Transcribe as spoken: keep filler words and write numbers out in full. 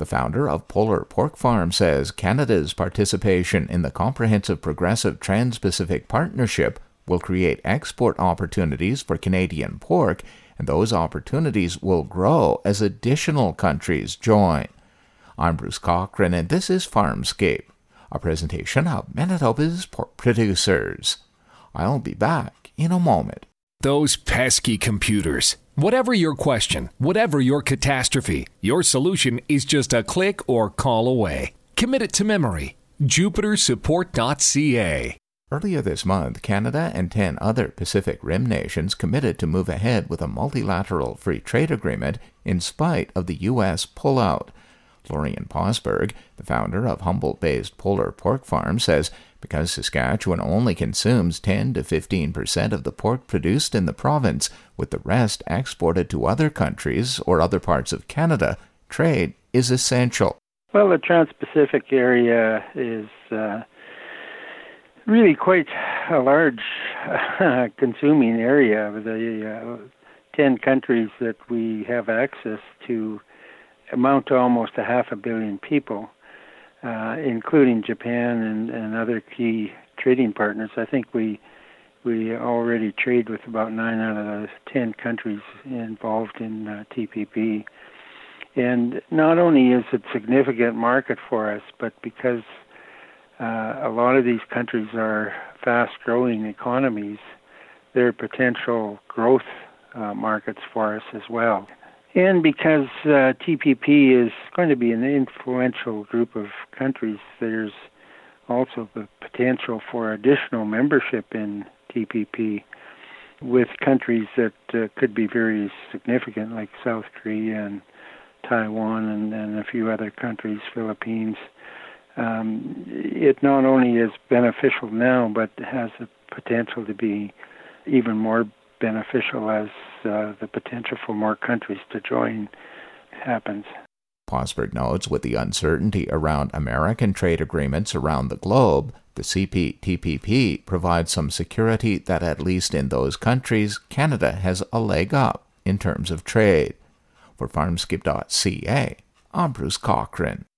The founder of Polar Pork Farm says Canada's participation in the Comprehensive Progressive Trans-Pacific Partnership will create export opportunities for Canadian pork, and those opportunities will grow as additional countries join. I'm Bruce Cochran, and this is Farmscape, a presentation of Manitoba's pork producers. I'll be back in a moment. Those pesky computers. Whatever your question, whatever your catastrophe, your solution is just a click or call away. Commit it to memory. Jupiter Support dot C A. Earlier this month, Canada and ten other Pacific Rim nations committed to move ahead with a multilateral free trade agreement in spite of the U S pullout. Florian Posberg, the founder of Humboldt-based Polar Pork Farm, says because Saskatchewan only consumes ten to fifteen percent of the pork produced in the province, with the rest exported to other countries or other parts of Canada, trade is essential. Well, the Trans-Pacific area is uh, really quite a large uh, consuming area. Of the uh, ten countries that we have access to amount to almost a half a billion people, uh, including Japan and, and other key trading partners. I think we we already trade with about nine out of the ten countries involved in uh, T P P. And not only is it a significant market for us, but because uh, a lot of these countries are fast-growing economies, they're potential growth uh, markets for us as well. And because uh, T P P is going to be an influential group of countries, there's also the potential for additional membership in T P P with countries that uh, could be very significant, like South Korea and Taiwan and, and a few other countries, Philippines. Um, it not only is beneficial now, but has the potential to be even more beneficial as uh, the potential for more countries to join happens. Posberg notes with the uncertainty around American trade agreements around the globe, the C P T P P provides some security that at least in those countries, Canada has a leg up in terms of trade. For Farmscape dot C A, I'm Bruce Cochran.